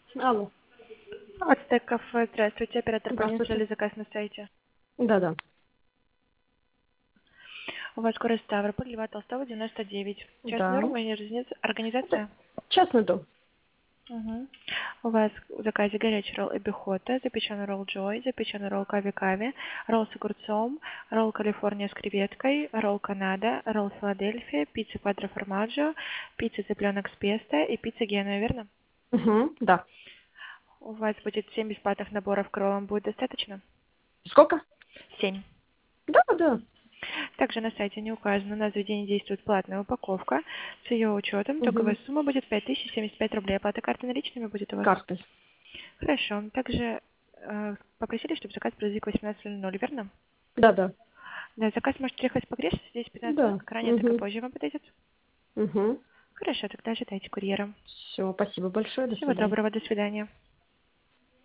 Алло. Ацтек кафе, здравствуйте, оператор понес Здравствуйте. ли заказ на сайте? Да-да. У вас город Ставрополь, Льва Толстого, 99. Частная Да. Это организация? частный дом. Угу. У вас в заказе горячий ролл эбихота, запеченный ролл Джой, запеченный ролл кави-кави, ролл с огурцом, ролл Калифорния с креветкой, ролл Канада, ролл Филадельфия, пицца квадро формаджо, пицца цыпленок с песто и пицца Генуя, верно? Угу. Да. У вас будет 7 бесплатных наборов к роллам, будет достаточно? Сколько? 7. Да, да. Также на сайте не указано, на заведении действует платная упаковка. С ее учетом итоговая Угу. сумма будет 5075 рублей. Оплата карты наличными будет у вас? Картой. Хорошо. Также попросили, чтобы заказ произвели к 18:00, верно? Да-да. Да, заказ может приехать погрешно, здесь 15 минут, Да. как ранее, так и Угу. позже вам подойдет. Угу. Хорошо, тогда ожидайте курьера. Все, спасибо большое. До Всего свидания. доброго, до свидания.